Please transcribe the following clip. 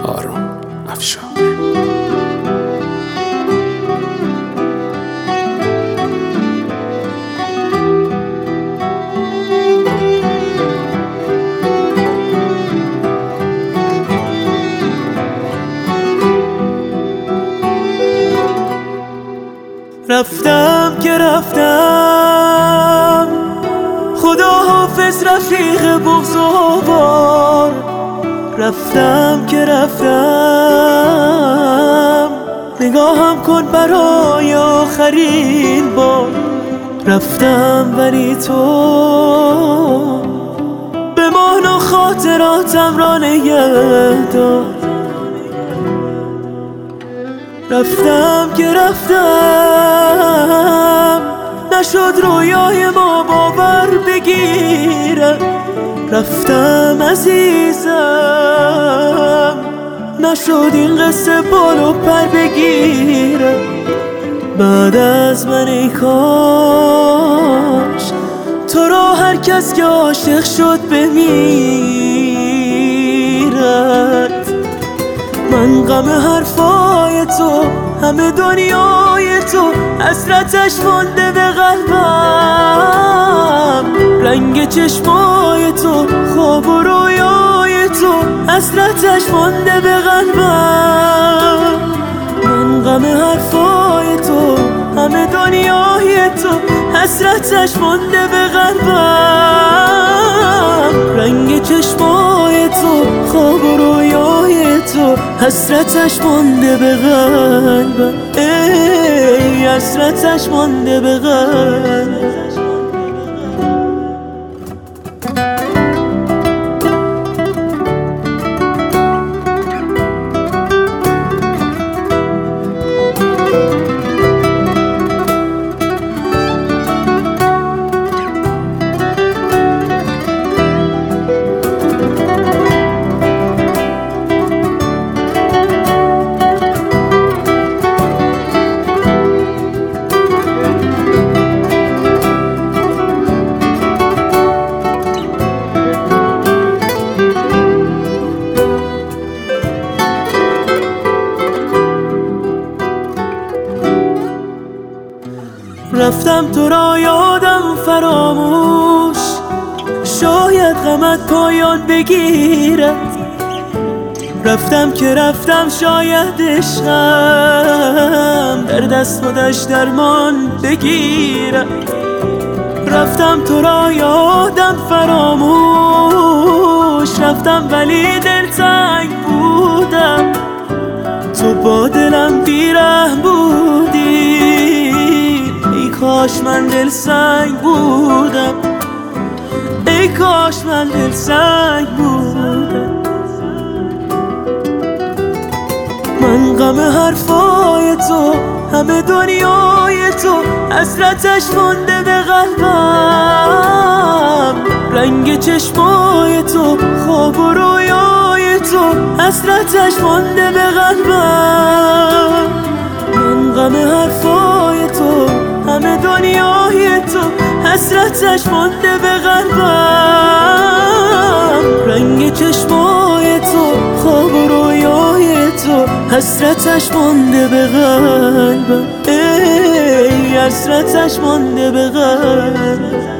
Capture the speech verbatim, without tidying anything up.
هارون افشار. رفتم که رفتم، خدا حافظ رفیق بغض و بار. رفتم که رفتم، نگاهم کن برای آخرین بار. رفتم ولی تو بمان و خاطراتم را نگه دار. رفتم که رفتم، نشد رویای ما باور بگیره. رفتم عزیزم، نشد این قصه بال و پر بگیره. بعد از من ای کاش تو را هر کس که عاشق شد بمیرد. من غم حرفای تو، همه دنیای تو، حسرتش مانده به قلبم. رنگ چشمای تو، خواب و رویای تو، حسرتش مانده به قلبم. من غم حرفای تو، همه دنیای تو، حسرتش مانده به قلبم. رنگ چشمای تو، خواب و رویای تو، حسرتش مانده به قلبم. ای حسرتش مانده به قلبم. رفتم تو را یادم فراموش، شاید غمت پایان بگیرد. رفتم که رفتم، شاید عشقم در دست خودش درمان بگیرد. رفتم تو را یادم فراموش، رفتم ولی دلتنگ بودم. تو با دلم بیرحم بودی، ای کاش من دل سنگ بودم. ای کاش من دل سنگ بودم. من غم حرفای تو، همه دنیای تو، حسرتش مانده به قلبم. رنگ چشمای تو، خواب و رویای تو، حسرتش مانده به قلبم. من غم حرفای تو، همه دنیای تو، حسرتش مانده به قلبم. رنگ چشمای تو، خواب و رویای تو، حسرتش مانده به قلبم. ای حسرتش مانده به قلبم.